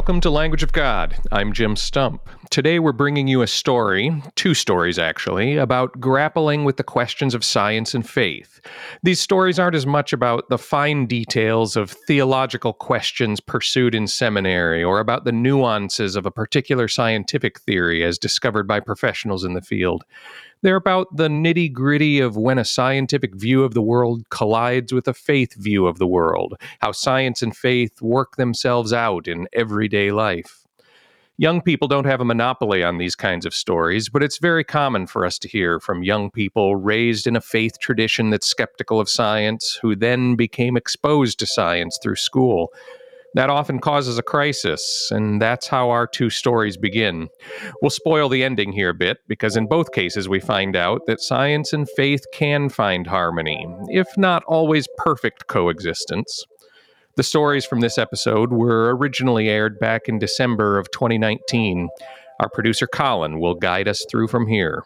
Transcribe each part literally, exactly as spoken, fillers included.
Welcome to Language of God. I'm Jim Stump. Today we're bringing you a story, two stories actually, about grappling with the questions of science and faith. These stories aren't as much about the fine details of theological questions pursued in seminary or about the nuances of a particular scientific theory as discovered by professionals in the field. They're about the nitty-gritty of when a scientific view of the world collides with a faith view of the world, how science and faith work themselves out in everyday life. Young people don't have a monopoly on these kinds of stories, but it's very common for us to hear from young people raised in a faith tradition that's skeptical of science, who then became exposed to science through school. That often causes a crisis, and that's how our two stories begin. We'll spoil the ending here a bit, because in both cases we find out that science and faith can find harmony, if not always perfect coexistence. The stories from this episode were originally aired back in December of twenty nineteen. Our producer Colin will guide us through from here.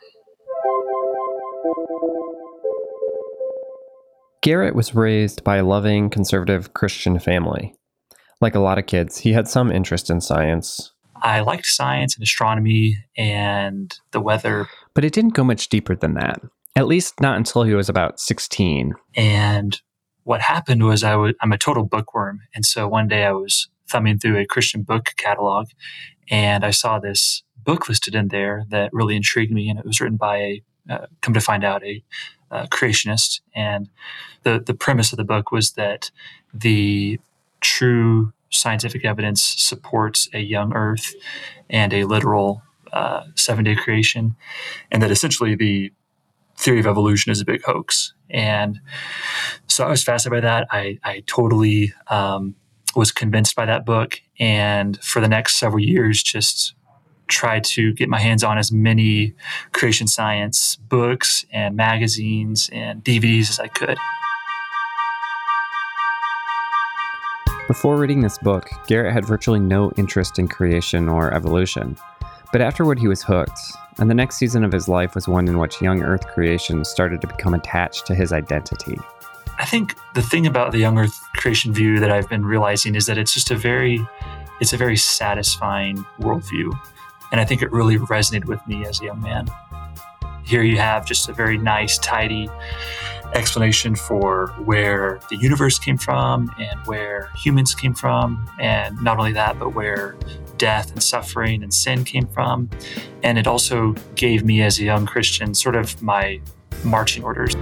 Garrett was raised by a loving, conservative Christian family. Like a lot of kids, he had some interest in science. I liked science and astronomy and the weather. But it didn't go much deeper than that, at least not until he was about sixteen. And what happened was I was, I'm a total bookworm. And so one day I was thumbing through a Christian book catalog, and I saw this book listed in there that really intrigued me. And it was written by a, uh, come to find out, a uh, creationist. And the, the premise of the book was that the true scientific evidence supports a young Earth and a literal uh, seven-day creation, and that essentially the theory of evolution is a big hoax. And so I was fascinated by that. I, I totally um, was convinced by that book, and for the next several years just tried to get my hands on as many creation science books and magazines and D V Ds as I could. Before reading this book, Garrett had virtually no interest in creation or evolution. But afterward, he was hooked, and the next season of his life was one in which young Earth creation started to become attached to his identity. I think the thing about the young Earth creation view that I've been realizing is that it's just a very, it's a very satisfying worldview. And I think it really resonated with me as a young man. Here you have just a very nice, tidy explanation for where the universe came from and where humans came from. And not only that, but where death and suffering and sin came from. And it also gave me as a young Christian sort of my marching orders.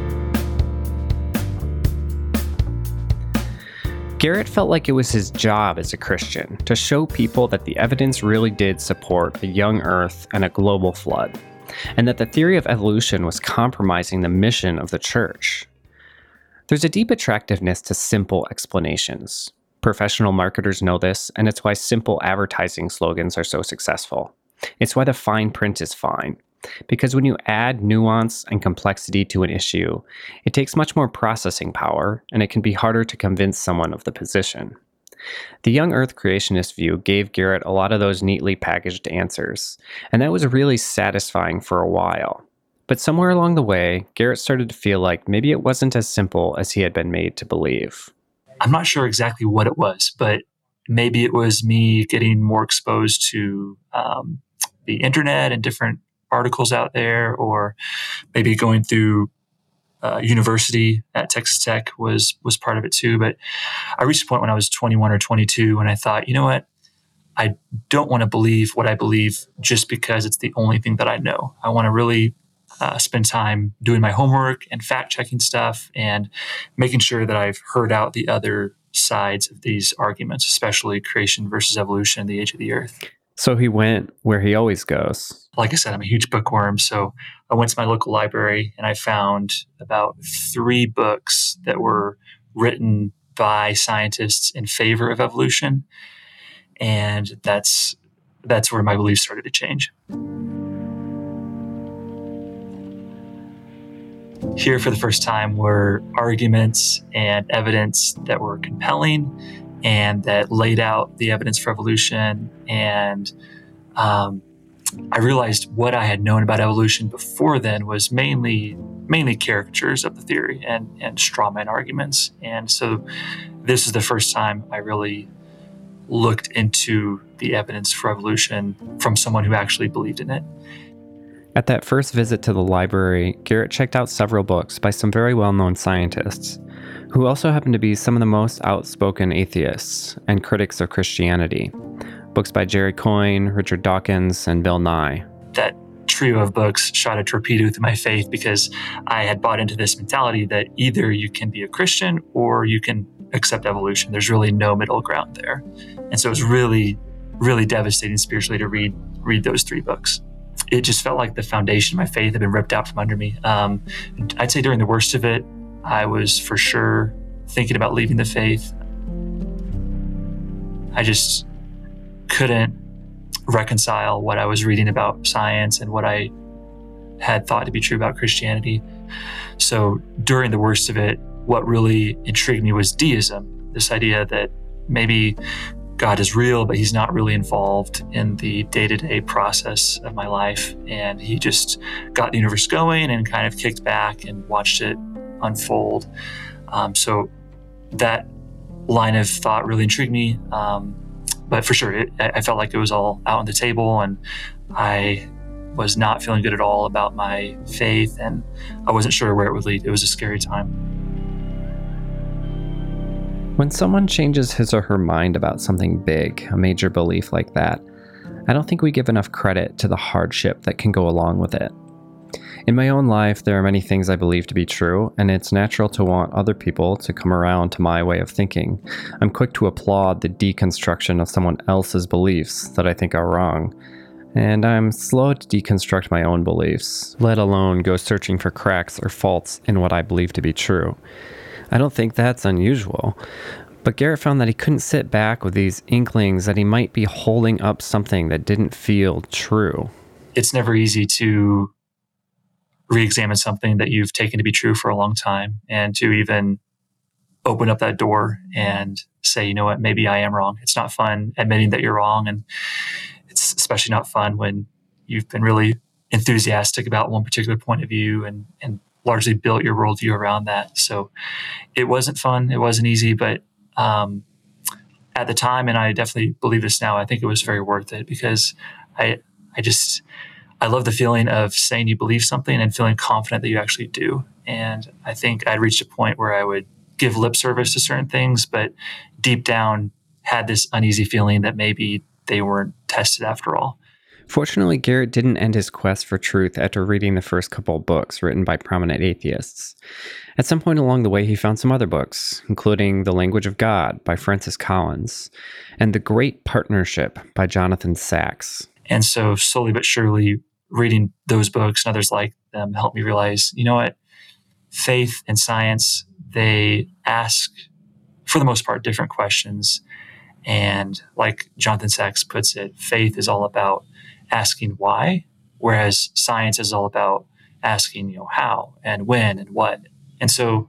Garrett felt like it was his job as a Christian to show people that the evidence really did support a young Earth and a global flood, and that the theory of evolution was compromising the mission of the church. There's a deep attractiveness to simple explanations. Professional marketers know this, and it's why simple advertising slogans are so successful. It's why the fine print is fine. Because when you add nuance and complexity to an issue, it takes much more processing power, and it can be harder to convince someone of the position. The young Earth creationist view gave Garrett a lot of those neatly packaged answers, and that was really satisfying for a while. But somewhere along the way, Garrett started to feel like maybe it wasn't as simple as he had been made to believe. I'm not sure exactly what it was, but maybe it was me getting more exposed to um, the internet and different articles out there, or maybe going through uh, university at Texas Tech was was part of it too. But I reached a point when I was twenty-one or twenty-two when I thought, you know what, I don't want to believe what I believe just because it's the only thing that I know. I want to really uh, spend time doing my homework and fact-checking stuff and making sure that I've heard out the other sides of these arguments, especially creation versus evolution, the age of the Earth. So he went where he always goes. Like I said, I'm a huge bookworm, so I went to my local library and I found about three books that were written by scientists in favor of evolution, and that's that's where my beliefs started to change. Here for the first time were arguments and evidence that were compelling and that laid out the evidence for evolution. And um, I realized what I had known about evolution before then was mainly mainly caricatures of the theory and, and straw man arguments. And so this is the first time I really looked into the evidence for evolution from someone who actually believed in it. At that first visit to the library, Garrett checked out several books by some very well-known scientists, who also happen to be some of the most outspoken atheists and critics of Christianity. Books by Jerry Coyne, Richard Dawkins, and Bill Nye. That trio of books shot a torpedo through my faith because I had bought into this mentality that either you can be a Christian or you can accept evolution. There's really no middle ground there. And so it was really, really devastating spiritually to read read those three books. It just felt like the foundation of my faith had been ripped out from under me. Um, I'd say during the worst of it, I was for sure thinking about leaving the faith. I just couldn't reconcile what I was reading about science and what I had thought to be true about Christianity. So during the worst of it, what really intrigued me was deism, this idea that maybe God is real, but he's not really involved in the day-to-day process of my life. And he just got the universe going and kind of kicked back and watched it unfold. Um, so that line of thought really intrigued me. Um, but for sure, it, I felt like it was all out on the table, and I was not feeling good at all about my faith, and I wasn't sure where it would lead. It was a scary time. When someone changes his or her mind about something big, a major belief like that, I don't think we give enough credit to the hardship that can go along with it. In my own life, there are many things I believe to be true, and it's natural to want other people to come around to my way of thinking. I'm quick to applaud the deconstruction of someone else's beliefs that I think are wrong, and I'm slow to deconstruct my own beliefs, let alone go searching for cracks or faults in what I believe to be true. I don't think that's unusual, but Garrett found that he couldn't sit back with these inklings that he might be holding up something that didn't feel true. It's never easy to re-examine something that you've taken to be true for a long time, and to even open up that door and say, you know what, maybe I am wrong. It's not fun admitting that you're wrong, and it's especially not fun when you've been really enthusiastic about one particular point of view and, and largely built your worldview around that. So it wasn't fun. It wasn't easy, but um, at the time, and I definitely believe this now, I think it was very worth it, because I, I just, I love the feeling of saying you believe something and feeling confident that you actually do. And I think I'd reached a point where I would give lip service to certain things, but deep down had this uneasy feeling that maybe they weren't tested after all. Fortunately, Garrett didn't end his quest for truth after reading the first couple of books written by prominent atheists. At some point along the way, he found some other books, including The Language of God by Francis Collins and The Great Partnership by Jonathan Sacks. And so slowly but surely, reading those books and others like them helped me realize, you know what, faith and science, they ask, for the most part, different questions. And like Jonathan Sacks puts it, faith is all about asking why, whereas science is all about asking, you know, how and when and what. And so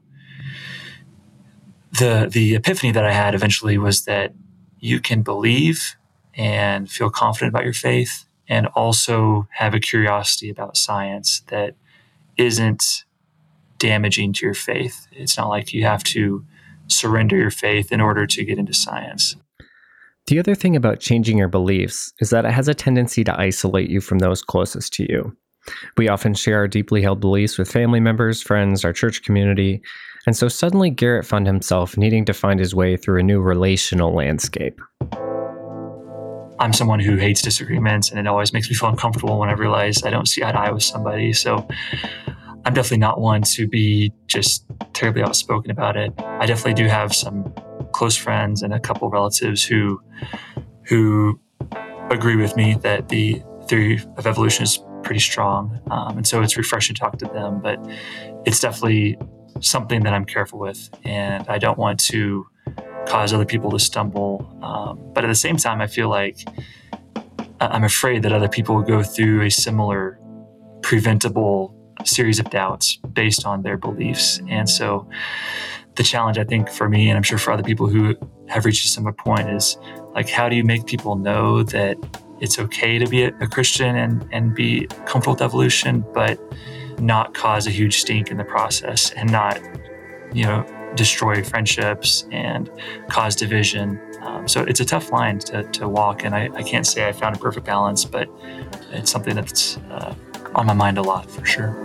the the epiphany that I had eventually was that you can believe and feel confident about your faith and also have a curiosity about science that isn't damaging to your faith. It's not like you have to surrender your faith in order to get into science. The other thing about changing your beliefs is that it has a tendency to isolate you from those closest to you. We often share our deeply held beliefs with family members, friends, our church community, and so suddenly Garrett found himself needing to find his way through a new relational landscape. I'm someone who hates disagreements, and it always makes me feel uncomfortable when I realize I don't see eye to eye with somebody. So I'm definitely not one to be just terribly outspoken about it. I definitely do have some close friends and a couple relatives who who agree with me that the theory of evolution is pretty strong. Um, and so it's refreshing to talk to them, but it's definitely something that I'm careful with, and I don't want to cause other people to stumble. Um, but at the same time, I feel like I'm afraid that other people will go through a similar preventable series of doubts based on their beliefs. And so the challenge, I think, for me, and I'm sure for other people who have reached a similar point, is like, how do you make people know that it's okay to be a, a Christian and, and be comfortable with evolution, but not cause a huge stink in the process and not, you know, destroy friendships and cause division. Um, so it's a tough line to, to walk, and I, I can't say I found a perfect balance, but it's something that's uh, on my mind a lot for sure.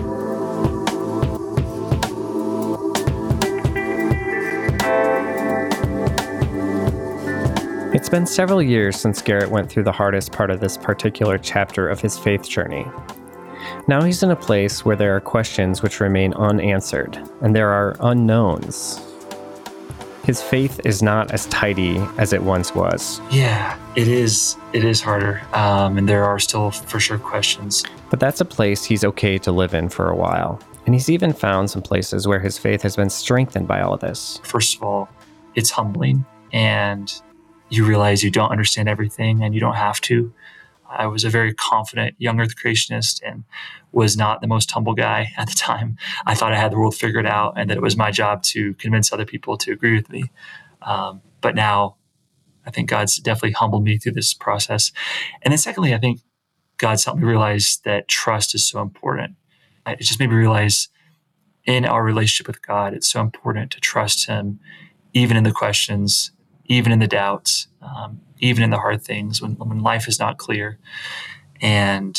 It's been several years since Garrett went through the hardest part of this particular chapter of his faith journey. Now he's in a place where there are questions which remain unanswered, and there are unknowns. His faith is not as tidy as it once was. Yeah, it is. It is harder, um, and there are still for sure questions. But that's a place he's okay to live in for a while. And he's even found some places where his faith has been strengthened by all of this. First of all, it's humbling, and you realize you don't understand everything, and you don't have to. I was a very confident young earth creationist and was not the most humble guy at the time. I thought I had the world figured out and that it was my job to convince other people to agree with me. Um, but now I think God's definitely humbled me through this process. And then secondly, I think God's helped me realize that trust is so important. It just made me realize in our relationship with God, it's so important to trust Him, even in the questions, even in the doubts, um, even in the hard things, when, when life is not clear. And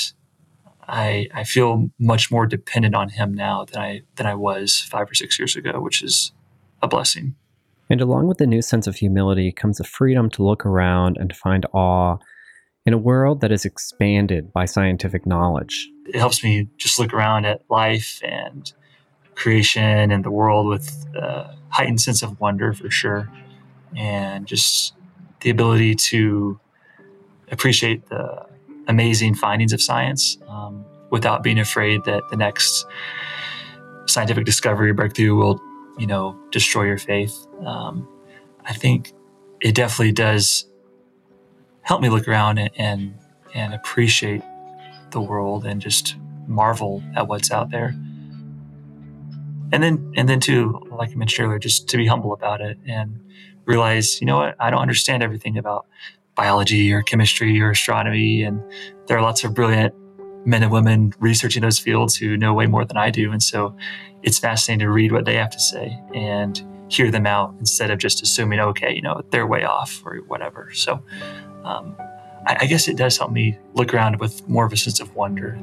I I feel much more dependent on Him now than I than I was five or six years ago, which is a blessing. And along with the new sense of humility comes a freedom to look around and find awe in a world that is expanded by scientific knowledge. It helps me just look around at life and creation and the world with a heightened sense of wonder for sure. And just the ability to appreciate the amazing findings of science um, without being afraid that the next scientific discovery or breakthrough will, you know, destroy your faith. Um, I think it definitely does help me look around and, and and appreciate the world and just marvel at what's out there. And then and then too, like I mentioned earlier, just to be humble about it and realize, you know what, I don't understand everything about biology or chemistry or astronomy. And there are lots of brilliant men and women researching those fields who know way more than I do. And so it's fascinating to read what they have to say and hear them out instead of just assuming, okay, you know, they're way off or whatever. So um, I, I guess it does help me look around with more of a sense of wonder.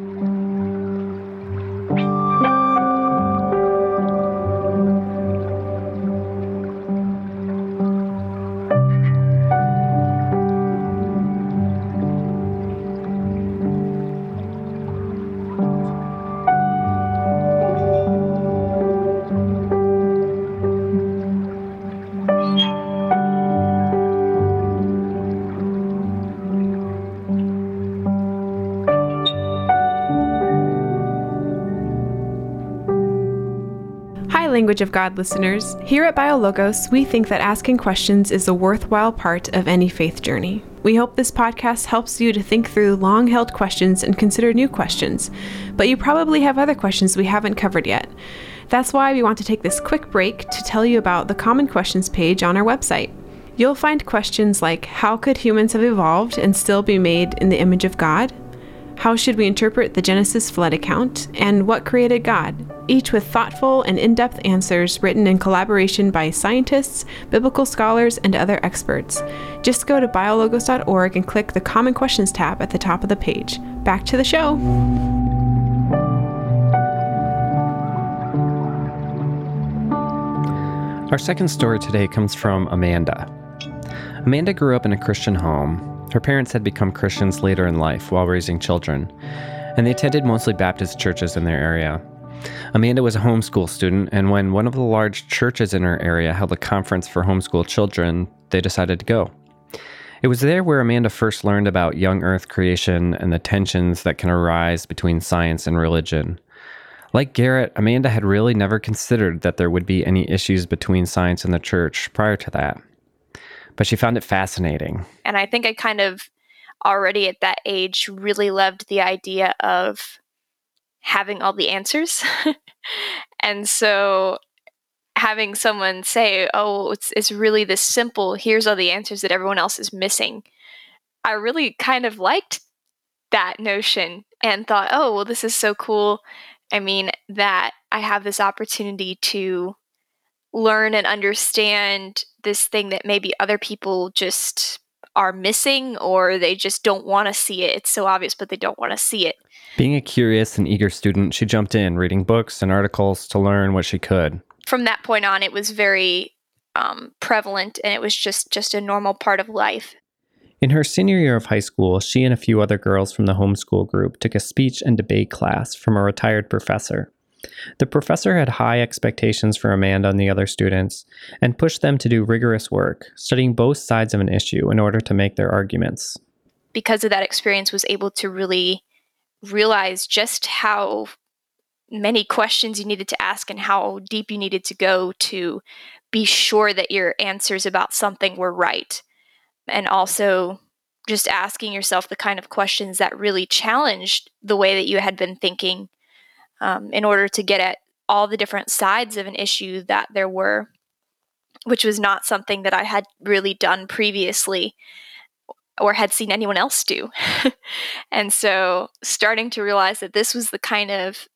Language of God listeners, here at BioLogos, we think that asking questions is a worthwhile part of any faith journey. We hope this podcast helps you to think through long-held questions and consider new questions, but you probably have other questions we haven't covered yet. That's why we want to take this quick break to tell you about the Common Questions page on our website. You'll find questions like, how could humans have evolved and still be made in the image of God? How should we interpret the Genesis flood account? And what created God? Each with thoughtful and in-depth answers written in collaboration by scientists, biblical scholars, and other experts. Just go to biologos dot org and click the Common Questions tab at the top of the page. Back to the show. Our second story today comes from Amanda. Amanda grew up in a Christian home. Her parents had become Christians later in life while raising children, and they attended mostly Baptist churches in their area. Amanda was a homeschool student, and when one of the large churches in her area held a conference for homeschool children, they decided to go. It was there where Amanda first learned about young earth creation and the tensions that can arise between science and religion. Like Garrett, Amanda had really never considered that there would be any issues between science and the church prior to that. But she found it fascinating. And I think I kind of already at that age really loved the idea of having all the answers. And so having someone say, oh, it's it's really this simple, here's all the answers that everyone else is missing. I really kind of liked that notion and thought, oh, well, this is so cool. I mean, that I have this opportunity to learn and understand this thing that maybe other people just are missing, or they just don't want to see it. It's so obvious, but they don't want to see it. Being a curious and eager student, she jumped in, reading books and articles to learn what she could. From that point on, it was very um, prevalent, and it was just, just a normal part of life. In her senior year of high school, she and a few other girls from the homeschool group took a speech and debate class from a retired professor. The professor had high expectations for Amanda and the other students and pushed them to do rigorous work, studying both sides of an issue in order to make their arguments. Because of that experience, was able to really realize just how many questions you needed to ask and how deep you needed to go to be sure that your answers about something were right. And also just asking yourself the kind of questions that really challenged the way that you had been thinking, um, in order to get at all the different sides of an issue that there were, which was not something that I had really done previously or had seen anyone else do. And so starting to realize that this was the kind of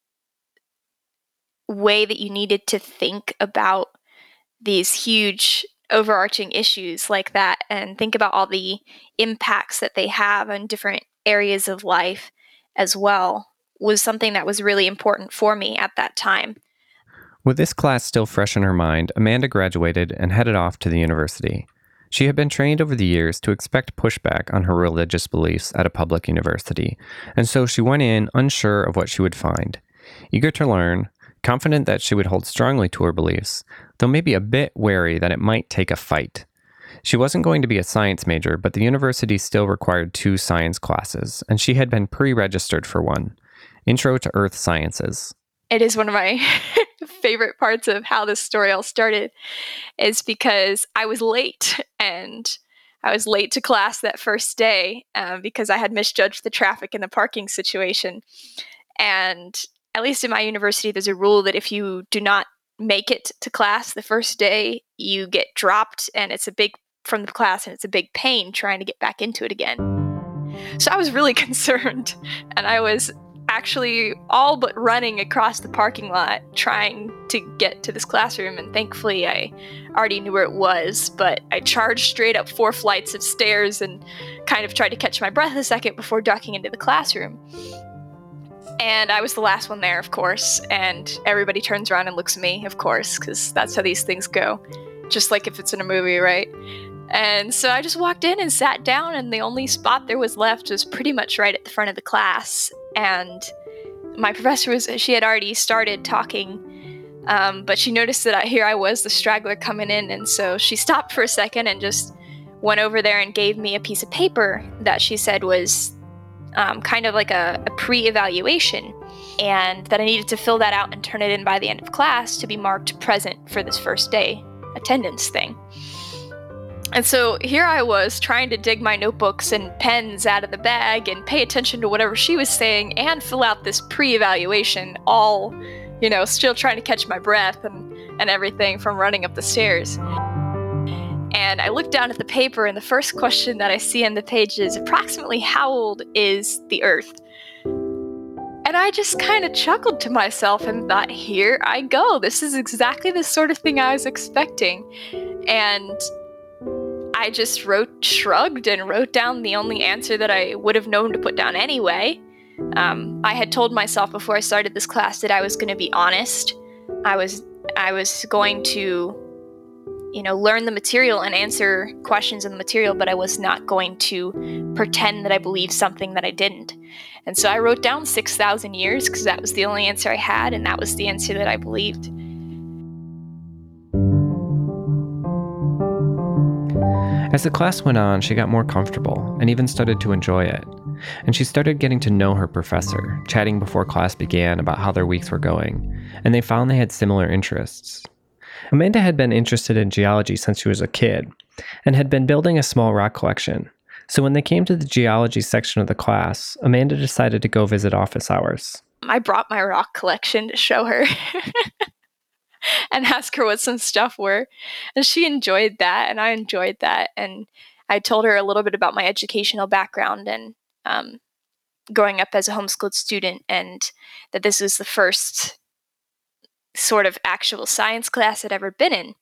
way that you needed to think about these huge overarching issues like that, and think about all the impacts that they have on different areas of life as well, was something that was really important for me at that time. With this class still fresh in her mind, Amanda graduated and headed off to the university. She had been trained over the years to expect pushback on her religious beliefs at a public university, and so she went in unsure of what she would find. Eager to learn, confident that she would hold strongly to her beliefs, though maybe a bit wary that it might take a fight. She wasn't going to be a science major, but the university still required two science classes, and she had been pre-registered for one, Intro to Earth Sciences. It is one of my favorite parts of how this story all started, is because I was late, and I was late to class that first day uh, because I had misjudged the traffic in the parking situation. And at least in my university, there's a rule that if you do not make it to class the first day, you get dropped, and it's a big from the class, and it's a big pain trying to get back into it again. So I was really concerned, and I was actually all but running across the parking lot trying to get to this classroom, and thankfully I already knew where it was, but I charged straight up four flights of stairs and kind of tried to catch my breath a second before ducking into the classroom. And I was the last one there, of course, and everybody turns around and looks at me, of course, because that's how these things go, just like if it's in a movie, right? And so I just walked in and sat down, and the only spot there was left was pretty much right at the front of the class. And my professor was, she had already started talking, um, but she noticed that I, here I was, the straggler coming in, and so she stopped for a second and just went over there and gave me a piece of paper that she said was um, kind of like a, a pre-evaluation, and that I needed to fill that out and turn it in by the end of class to be marked present for this first day attendance thing. And so here I was trying to dig my notebooks and pens out of the bag and pay attention to whatever she was saying and fill out this pre-evaluation, all, you know, still trying to catch my breath and, and everything from running up the stairs. And I looked down at the paper, and the first question that I see on the page is, approximately how old is the Earth? And I just kind of chuckled to myself and thought, here I go. This is exactly the sort of thing I was expecting. And I just wrote, shrugged, and wrote down the only answer that I would have known to put down anyway. Um, I had told myself before I started this class that I was going to be honest. I was, I was going to, you know, learn the material and answer questions in the material, but I was not going to pretend that I believed something that I didn't. And so I wrote down six thousand years because that was the only answer I had, and that was the answer that I believed. As the class went on, she got more comfortable and even started to enjoy it. And she started getting to know her professor, chatting before class began about how their weeks were going, and they found they had similar interests. Amanda had been interested in geology since she was a kid, and had been building a small rock collection. So when they came to the geology section of the class, Amanda decided to go visit office hours. I brought my rock collection to show her and ask her what some stuff were. And she enjoyed that, and I enjoyed that. And I told her a little bit about my educational background and um, growing up as a homeschooled student, and that this was the first sort of actual science class I'd ever been in.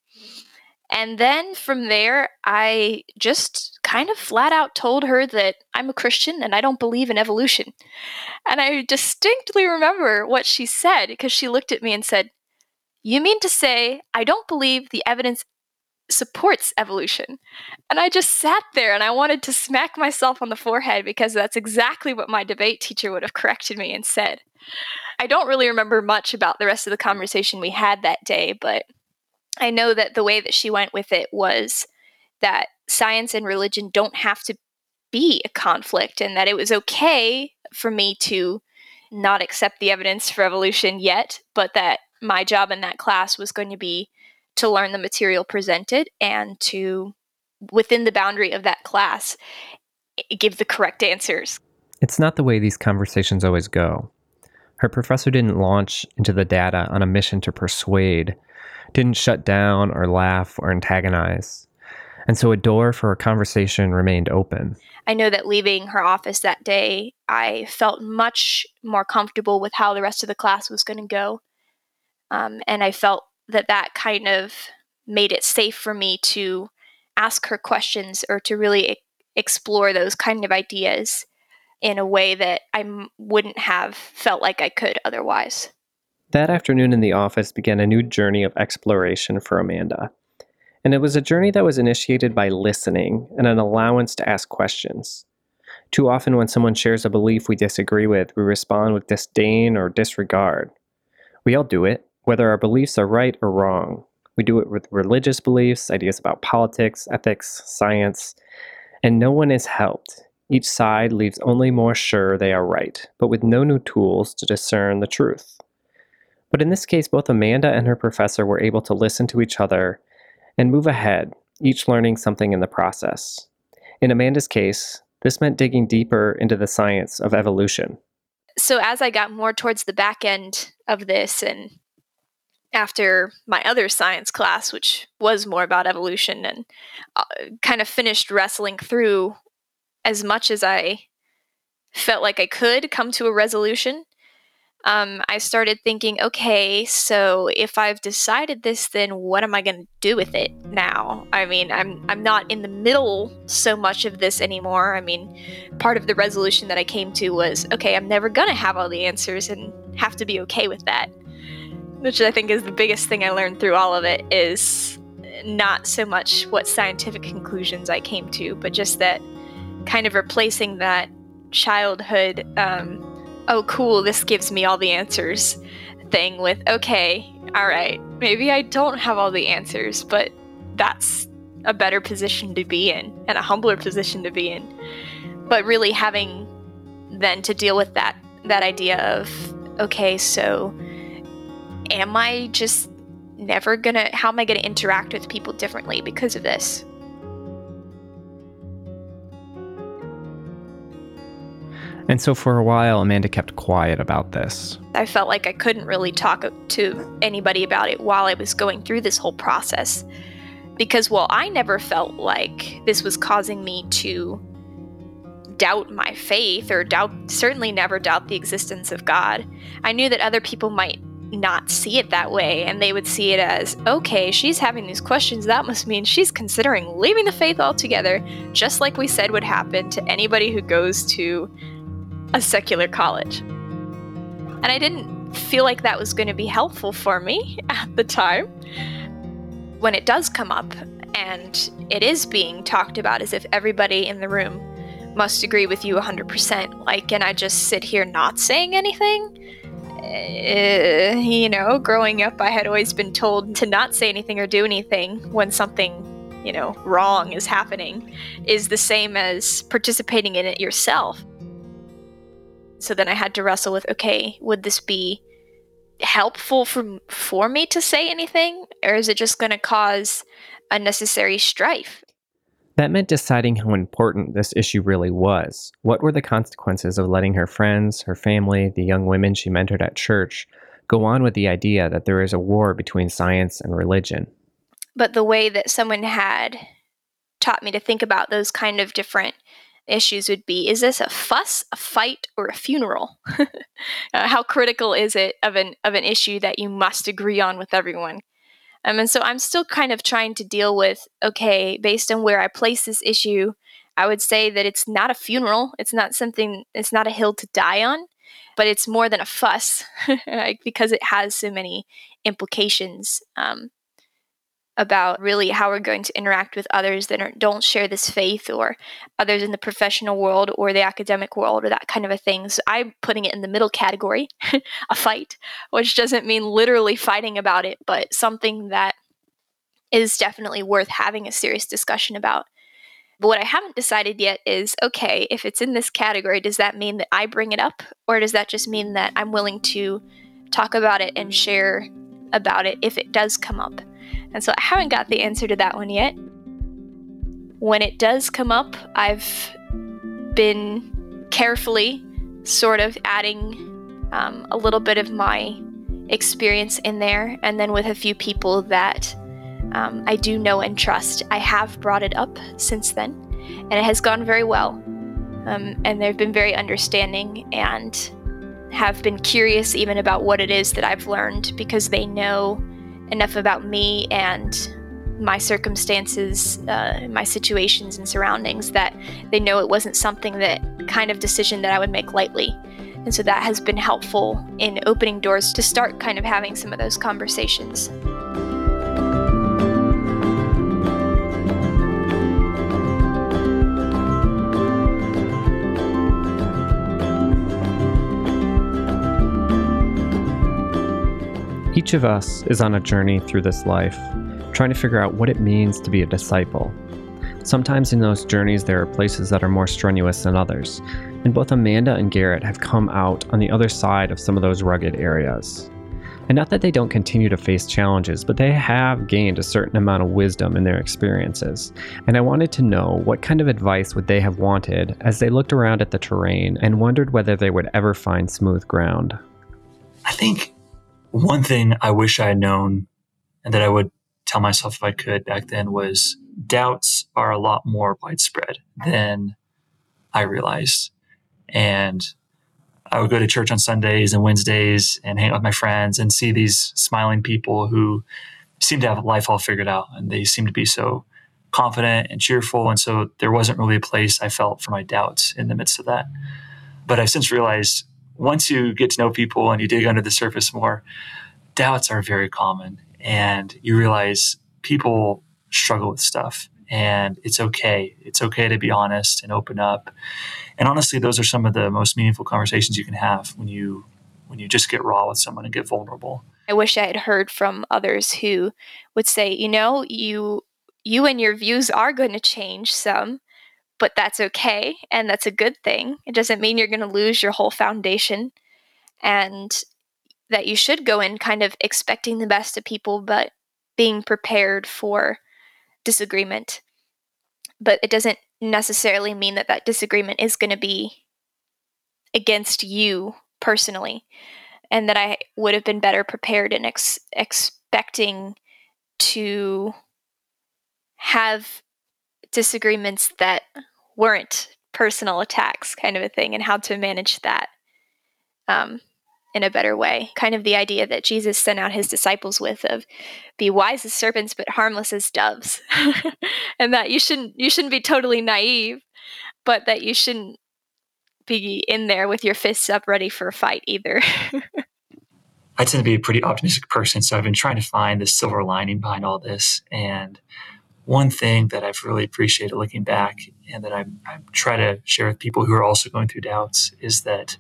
And then from there, I just kind of flat out told her that I'm a Christian and I don't believe in evolution. And I distinctly remember what she said, because she looked at me and said, "You mean to say I don't believe the evidence supports evolution?" And I just sat there and I wanted to smack myself on the forehead, because that's exactly what my debate teacher would have corrected me and said. I don't really remember much about the rest of the conversation we had that day, but I know that the way that she went with it was that science and religion don't have to be a conflict, and that it was okay for me to not accept the evidence for evolution yet, but that my job in that class was going to be to learn the material presented and to, within the boundary of that class, give the correct answers. It's not the way these conversations always go. Her professor didn't launch into the data on a mission to persuade, didn't shut down or laugh or antagonize. And so a door for a conversation remained open. I know that leaving her office that day, I felt much more comfortable with how the rest of the class was going to go. Um, and I felt that that kind of made it safe for me to ask her questions or to really e- explore those kind of ideas in a way that I m- wouldn't have felt like I could otherwise. That afternoon in the office began a new journey of exploration for Amanda. And it was a journey that was initiated by listening and an allowance to ask questions. Too often when someone shares a belief we disagree with, we respond with disdain or disregard. We all do it, whether our beliefs are right or wrong. We do it with religious beliefs, ideas about politics, ethics, science, and no one is helped. Each side leaves only more sure they are right, but with no new tools to discern the truth. But in this case, both Amanda and her professor were able to listen to each other and move ahead, each learning something in the process. In Amanda's case, this meant digging deeper into the science of evolution. So as I got more towards the back end of this, and after my other science class, which was more about evolution, and uh, kind of finished wrestling through as much as I felt like I could come to a resolution, um, I started thinking, okay, so if I've decided this, then what am I going to do with it now? I mean, I'm I'm not in the middle so much of this anymore. I mean, part of the resolution that I came to was, okay, I'm never going to have all the answers and have to be okay with that, which I think is the biggest thing I learned through all of it, is not so much what scientific conclusions I came to, but just that kind of replacing that childhood, um, oh, cool, this gives me all the answers thing with, okay, all right, maybe I don't have all the answers, but that's a better position to be in and a humbler position to be in. But really having then to deal with that, that idea of, okay, so am I just never gonna, how am I gonna interact with people differently because of this? And so for a while, Amanda kept quiet about this. I felt like I couldn't really talk to anybody about it while I was going through this whole process. Because while I never felt like this was causing me to doubt my faith or doubt, certainly never doubt the existence of God, I knew that other people might not see it that way, and they would see it as, okay, she's having these questions, that must mean she's considering leaving the faith altogether, just like we said would happen to anybody who goes to a secular college. And I didn't feel like that was going to be helpful for me at the time. When it does come up and it is being talked about as if everybody in the room must agree with you one hundred percent, like, and I just sit here not saying anything, uh, you know, growing up I had always been told to not say anything or do anything when something, you know, wrong is happening, is the same as participating in it yourself. So then I had to wrestle with, okay, would this be helpful for, for me to say anything? Or is it just going to cause unnecessary strife? That meant deciding how important this issue really was. What were the consequences of letting her friends, her family, the young women she mentored at church, go on with the idea that there is a war between science and religion? But the way that someone had taught me to think about those kind of different issues would be, is this a fuss, a fight, or a funeral? uh, how critical is it of an of an issue that you must agree on with everyone? Um, and so I'm still kind of trying to deal with, okay, based on where I place this issue, I would say that it's not a funeral. It's not something, it's not a hill to die on, but it's more than a fuss because it has so many implications um, about really how we're going to interact with others that are, don't share this faith, or others in the professional world or the academic world or that kind of a thing. So I'm putting it in the middle category, a fight, which doesn't mean literally fighting about it, but something that is definitely worth having a serious discussion about. But what I haven't decided yet is, okay, if it's in this category, does that mean that I bring it up? Or does that just mean that I'm willing to talk about it and share about it if it does come up? And so I haven't got the answer to that one yet. When it does come up, I've been carefully sort of adding um, a little bit of my experience in there. And then with a few people that um, I do know and trust, I have brought it up since then. And it has gone very well. Um, and they've been very understanding and have been curious even about what it is that I've learned, because they know enough about me and my circumstances, uh, my situations and surroundings, that they know it wasn't something that kind of decision that I would make lightly. And so that has been helpful in opening doors to start kind of having some of those conversations. Each of us is on a journey through this life, trying to figure out what it means to be a disciple. Sometimes in those journeys there are places that are more strenuous than others, and both Amanda and Garrett have come out on the other side of some of those rugged areas. And not that they don't continue to face challenges, but they have gained a certain amount of wisdom in their experiences. And I wanted to know, what kind of advice would they have wanted as they looked around at the terrain and wondered whether they would ever find smooth ground? I think one thing I wish I had known, and that I would tell myself if I could back then, was doubts are a lot more widespread than I realized. And I would go to church on Sundays and Wednesdays and hang out with my friends and see these smiling people who seem to have life all figured out. And they seem to be so confident and cheerful. And so there wasn't really a place I felt for my doubts in the midst of that. But I've since realized, once you get to know people and you dig under the surface more, doubts are very common. And you realize people struggle with stuff, and it's okay. It's okay to be honest and open up. And honestly, those are some of the most meaningful conversations you can have when you when you just get raw with someone and get vulnerable. I wish I had heard from others who would say, you know, you you and your views are going to change some, but that's okay, and that's a good thing. It doesn't mean you're going to lose your whole foundation, and that you should go in kind of expecting the best of people, but being prepared for disagreement. But it doesn't necessarily mean that that disagreement is going to be against you personally, and that I would have been better prepared in ex- expecting to have disagreements that weren't personal attacks, kind of a thing, and how to manage that um, in a better way. Kind of the idea that Jesus sent out his disciples with of be wise as serpents but harmless as doves. And that you shouldn't you shouldn't be totally naive, but that you shouldn't be in there with your fists up ready for a fight either. I tend to be a pretty optimistic person, so I've been trying to find the silver lining behind all this. And one thing that I've really appreciated looking back, and that I, I try to share with people who are also going through doubts, is that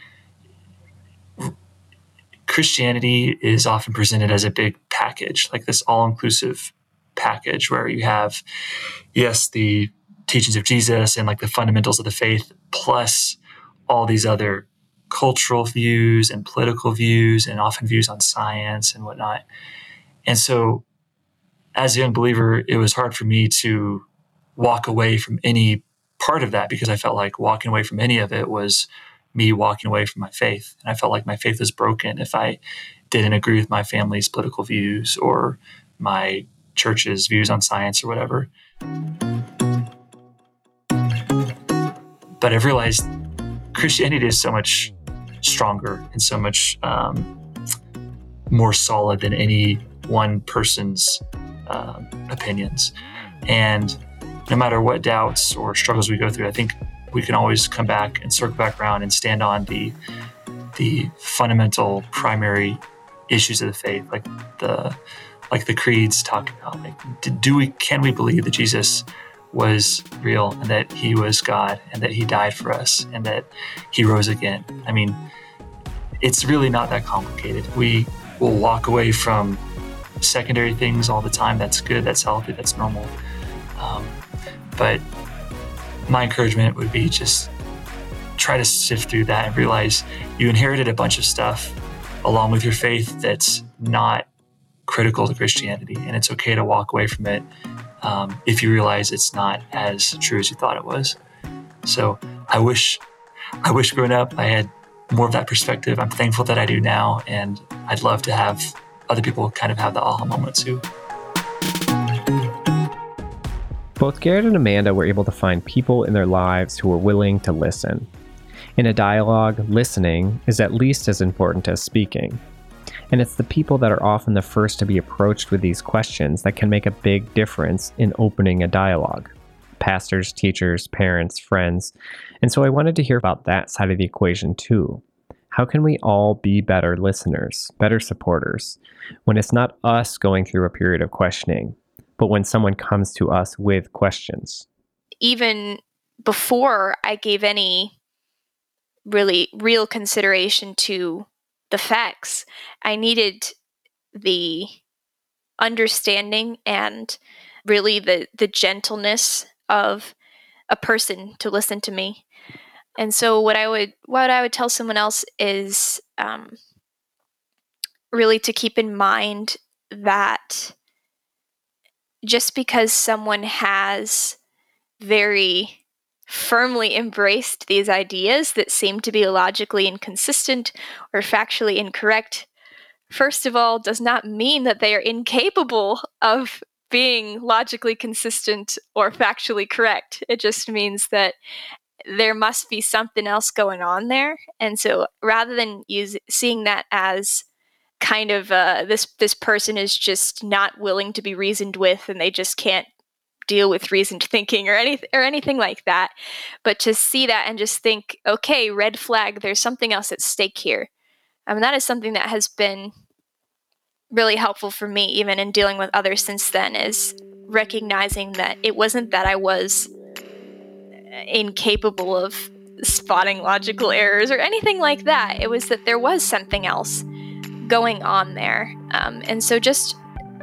Christianity is often presented as a big package, like this all-inclusive package where you have, yes, the teachings of Jesus and like the fundamentals of the faith, plus all these other cultural views and political views and often views on science and whatnot. And so as a young believer, it was hard for me to walk away from any part of that, because I felt like walking away from any of it was me walking away from my faith. And I felt like my faith was broken if I didn't agree with my family's political views or my church's views on science or whatever. but I've realized Christianity is so much stronger and so much um, more solid than any one person's uh, opinions. And no matter what doubts or struggles we go through, I think we can always come back and circle back around and stand on the the fundamental primary issues of the faith, like the like the creeds talk about. Like, do we can we believe that Jesus was real and that he was God and that he died for us and that he rose again? I mean, it's really not that complicated. We will walk away from secondary things all the time. That's good, that's healthy, that's normal. Um, but my encouragement would be just try to sift through that and realize you inherited a bunch of stuff along with your faith that's not critical to Christianity, and it's okay to walk away from it um, if you realize it's not as true as you thought it was. So I wish, I wish growing up I had more of that perspective. I'm thankful that I do now, and I'd love to have other people kind of have the aha moment too. Both Garrett and Amanda were able to find people in their lives who were willing to listen. In a dialogue, listening is at least as important as speaking. And it's the people that are often the first to be approached with these questions that can make a big difference in opening a dialogue. Pastors, teachers, parents, friends. And so I wanted to hear about that side of the equation too. How can we all be better listeners, better supporters, when it's not us going through a period of questioning, but when someone comes to us with questions? Even before I gave any really real consideration to the facts, I needed the understanding and really the, the gentleness of a person to listen to me. And so what I would what I would tell someone else is um, really to keep in mind that just because someone has very firmly embraced these ideas that seem to be logically inconsistent or factually incorrect, first of all, does not mean that they are incapable of being logically consistent or factually correct. It just means that there must be something else going on there. And so rather than use, seeing that as kind of uh, this this person is just not willing to be reasoned with and they just can't deal with reasoned thinking or anything or anything like that, but to see that and just think, okay, red flag, there's something else at stake here. I mean, that is something that has been really helpful for me, even in dealing with others since then, is recognizing that it wasn't that I was incapable of spotting logical errors or anything like that. It was that there was something else going on there. Um, and so just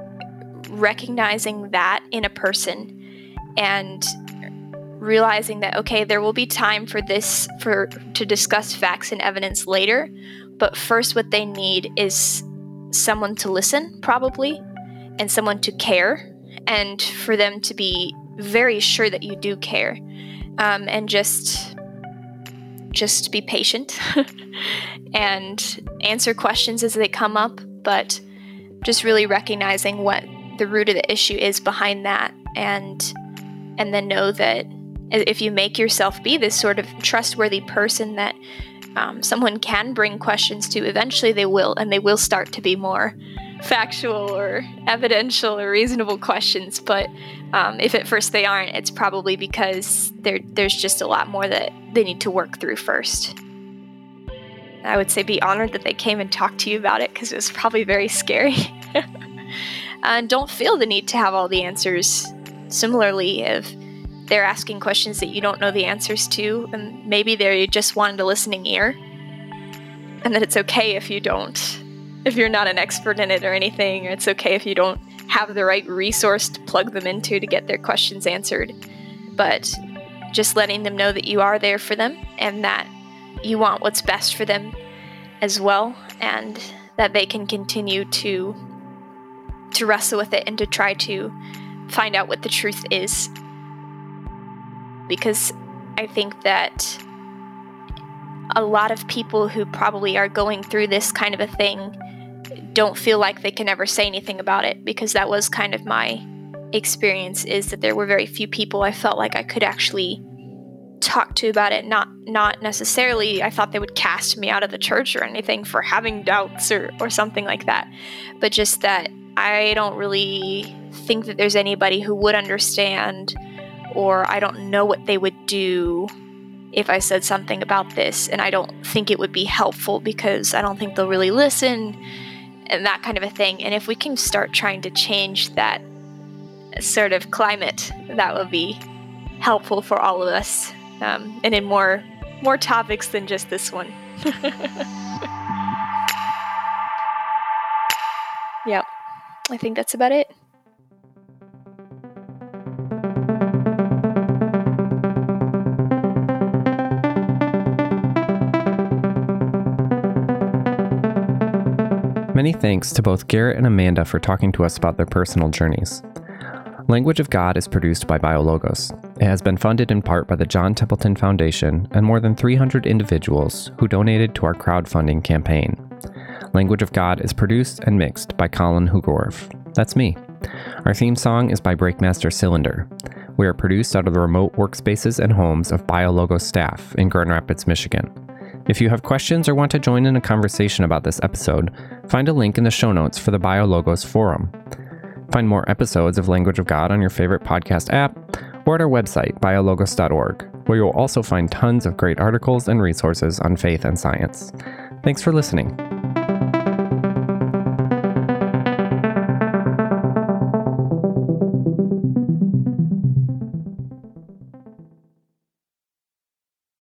recognizing that in a person and realizing that, okay, there will be time for this, for to discuss facts and evidence later, but first what they need is someone to listen, probably, and someone to care, and for them to be very sure that you do care. Um, and just just be patient and answer questions as they come up, but just really recognizing what the root of the issue is behind that, and and then know that if you make yourself be this sort of trustworthy person that um, someone can bring questions to, eventually they will, and they will start to be more factual or evidential or reasonable questions. But um, if at first they aren't, it's probably because there there's just a lot more that they need to work through first. I would say be honored that they came and talked to you about it, because it was probably very scary. And don't feel the need to have all the answers. Similarly, if they're asking questions that you don't know the answers to, and maybe they just wanted a listening ear, and that it's okay if you don't, if you're not an expert in it or anything, or it's okay if you don't have the right resource to plug them into to get their questions answered. But just letting them know that you are there for them and that you want what's best for them as well, and that they can continue to to wrestle with it and to try to find out what the truth is. Because I think that a lot of people who probably are going through this kind of a thing don't feel like they can ever say anything about it, because that was kind of my experience, is that there were very few people I felt like I could actually talked to about it. Not not necessarily I thought they would cast me out of the church or anything for having doubts or, or something like that, but just that I don't really think that there's anybody who would understand, or I don't know what they would do if I said something about this, and I don't think it would be helpful because I don't think they'll really listen and that kind of a thing. And if we can start trying to change that sort of climate, that would be helpful for all of us, um, and in more more topics than just this one. Yep, I think that's about it. Many thanks to both Garrett and Amanda for talking to us about their personal journeys. Language of God is produced by BioLogos. It has been funded in part by the John Templeton Foundation and more than three hundred individuals who donated to our crowdfunding campaign. Language of God is produced and mixed by Colin Hugorf. That's me. Our theme song is by Breakmaster Cylinder. We are produced out of the remote workspaces and homes of BioLogos staff in Grand Rapids, Michigan. If you have questions or want to join in a conversation about this episode, find a link in the show notes for the BioLogos forum. Find more episodes of Language of God on your favorite podcast app or at our website, biologos dot org, where you'll also find tons of great articles and resources on faith and science. Thanks for listening.